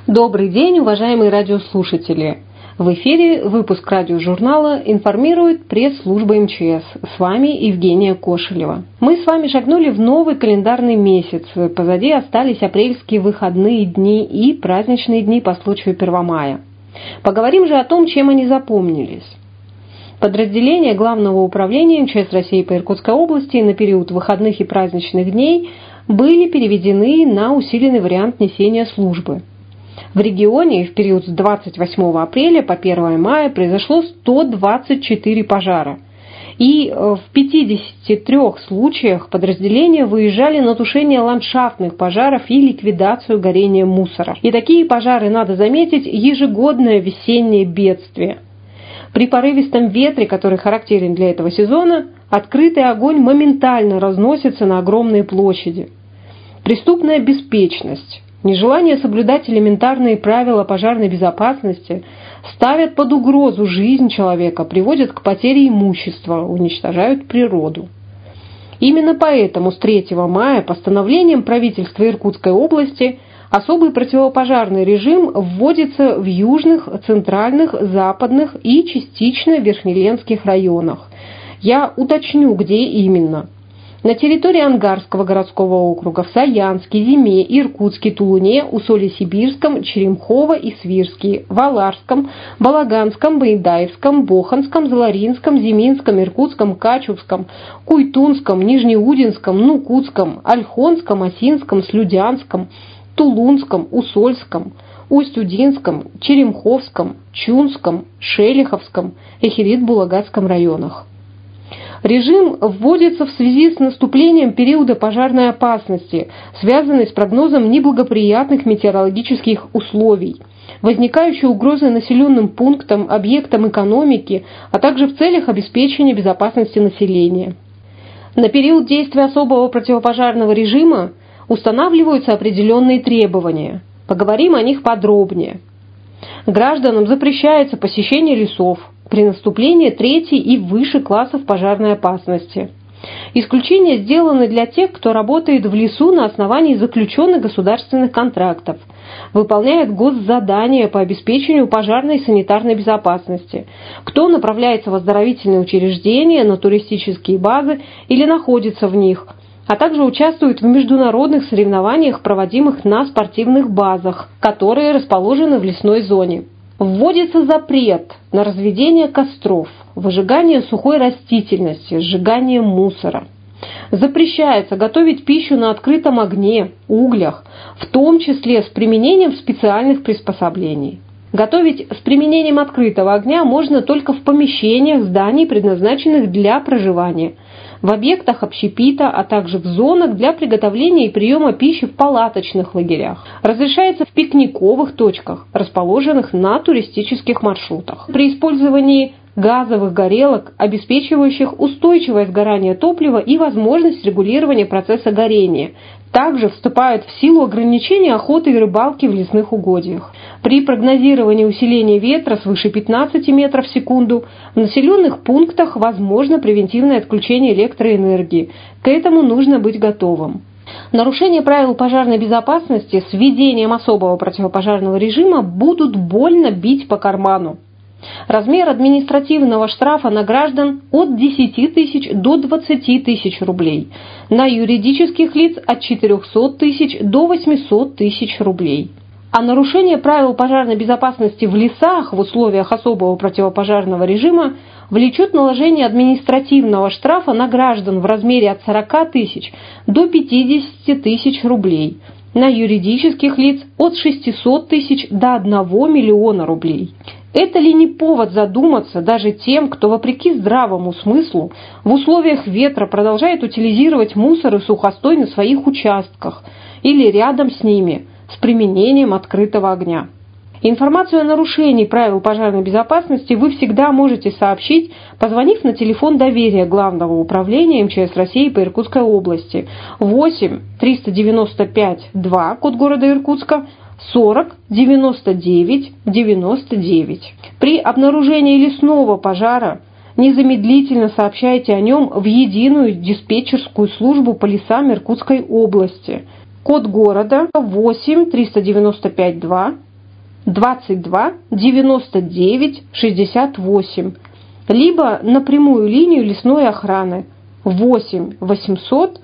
Добрый день, уважаемые радиослушатели! В эфире выпуск радиожурнала «Информирует пресс-служба МЧС». С вами Евгения Кошелева. Мы с вами шагнули в новый календарный месяц. Позади остались апрельские выходные дни и праздничные дни по случаю 1 мая. Поговорим же о том, чем они запомнились. Подразделения Главного управления МЧС России по Иркутской области на период выходных и праздничных дней были переведены на усиленный вариант несения службы. В регионе в период с 28 апреля по 1 мая произошло 124 пожара. И в 53 случаях подразделения выезжали на тушение ландшафтных пожаров и ликвидацию горения мусора. И такие пожары, надо заметить, ежегодное весеннее бедствие. При порывистом ветре, который характерен для этого сезона, открытый огонь моментально разносится на огромные площади. Преступная беспечность, нежелание соблюдать элементарные правила пожарной безопасности ставят под угрозу жизнь человека, приводят к потере имущества, уничтожают природу. Именно поэтому с 3 мая постановлением правительства Иркутской области особый противопожарный режим вводится в южных, центральных, западных и частично верхнеленских районах. Я уточню, где именно. На территории Ангарского городского округа, в Саянске, Зиме, Иркутске, Тулуне, Усолье-Сибирском, Черемхово и Свирске, Валашском, Балаганском, Байдаевском, Боханском, Заларинском, Зиминском, Иркутском, Качувском, Куйтунском, Нижнеудинском, Нукутском, Ольхонском, Осинском, Слюдянском, Тулунском, Усольском, Усть-Удинском, Черемховском, Чунском, Шелиховском и Хирит-Булагатском районах. Режим вводится в связи с наступлением периода пожарной опасности, связанной с прогнозом неблагоприятных метеорологических условий, возникающей угрозы населенным пунктам, объектам экономики, а также в целях обеспечения безопасности населения. На период действия особого противопожарного режима устанавливаются определенные требования. Поговорим о них подробнее. Гражданам запрещается посещение лесов при наступлении 3 и выше классов пожарной опасности. Исключения сделаны для тех, кто работает в лесу на основании заключенных государственных контрактов, выполняет госзадания по обеспечению пожарной и санитарной безопасности, кто направляется в оздоровительные учреждения, на туристические базы или находится в них, а также участвует в международных соревнованиях, проводимых на спортивных базах, которые расположены в лесной зоне. Вводится запрет на разведение костров, выжигание сухой растительности, сжигание мусора. Запрещается готовить пищу на открытом огне, углях, в том числе с применением специальных приспособлений. Готовить с применением открытого огня можно только в помещениях зданий, предназначенных для проживания, в объектах общепита, а также в зонах для приготовления и приема пищи в палаточных лагерях. Разрешается в пикниковых точках, расположенных на туристических маршрутах. При использовании газовых горелок, обеспечивающих устойчивое сгорание топлива и возможность регулирования процесса горения. Также вступают в силу ограничения охоты и рыбалки в лесных угодьях. При прогнозировании усиления ветра свыше 15 метров в секунду в населенных пунктах возможно превентивное отключение электроэнергии. К этому нужно быть готовым. Нарушение правил пожарной безопасности с введением особого противопожарного режима будут больно бить по карману. Размер административного штрафа на граждан от 10 тысяч до 20 тысяч рублей, на юридических лиц от 400 тысяч до 800 тысяч рублей. А нарушение правил пожарной безопасности в лесах в условиях особого противопожарного режима влечет наложение административного штрафа на граждан в размере от 40 тысяч до 50 тысяч рублей, на юридических лиц от 600 тысяч до 1 миллиона рублей. Это ли не повод задуматься даже тем, кто, вопреки здравому смыслу, в условиях ветра продолжает утилизировать мусор и сухостой на своих участках или рядом с ними с применением открытого огня? Информацию о нарушении правил пожарной безопасности вы всегда можете сообщить, позвонив на телефон доверия Главного управления МЧС России по Иркутской области 8 395 2, код города Иркутска, 40 99 99. При обнаружении лесного пожара незамедлительно сообщайте о нем в единую диспетчерскую службу по лесам Иркутской области. Код города 8 395 2, 22 99 68, либо на прямую линию лесной охраны 8 800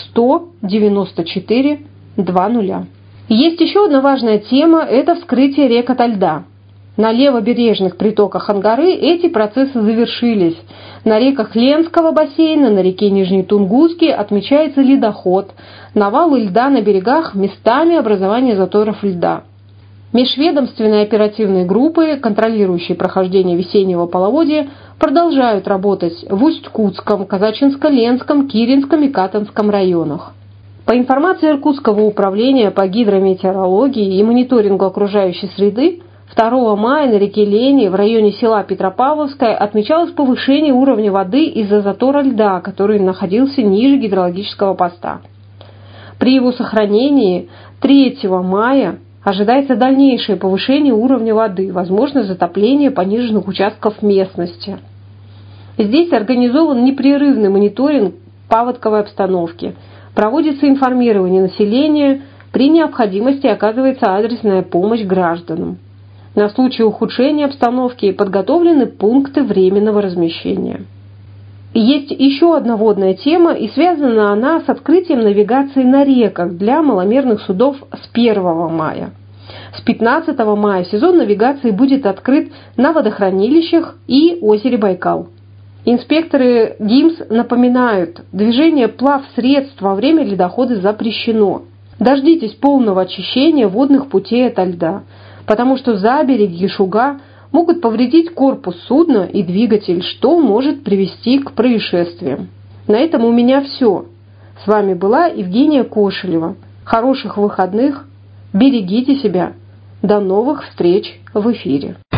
194 00. Есть еще одна важная тема – это вскрытие рек ото льда. На левобережных притоках Ангары эти процессы завершились. На реках Ленского бассейна, на реке Нижний Тунгусский отмечается ледоход, навалы льда на берегах, местами образования заторов льда. Межведомственные оперативные группы, контролирующие прохождение весеннего половодья, продолжают работать в Усть-Кутском, Казачинско-Ленском, Киринском и Катанском районах. По информации Иркутского управления по гидрометеорологии и мониторингу окружающей среды, 2 мая на реке Лени в районе села Петропавловское отмечалось повышение уровня воды из-за затора льда, который находился ниже гидрологического поста. При его сохранении 3 мая ожидается дальнейшее повышение уровня воды, возможно затопление пониженных участков местности. Здесь организован непрерывный мониторинг паводковой обстановки, проводится информирование населения, при необходимости оказывается адресная помощь гражданам. На случай ухудшения обстановки подготовлены пункты временного размещения. Есть еще одна водная тема, и связана она с открытием навигации на реках для маломерных судов с 1 мая. С 15 мая сезон навигации будет открыт на водохранилищах и озере Байкал. Инспекторы ГИМС напоминают, движение плавсредств во время ледохода запрещено. Дождитесь полного очищения водных путей ото льда, потому что забереги и шуга могут повредить корпус судна и двигатель, что может привести к происшествиям. На этом у меня все. С вами была Евгения Кошелева. Хороших выходных, берегите себя. До новых встреч в эфире.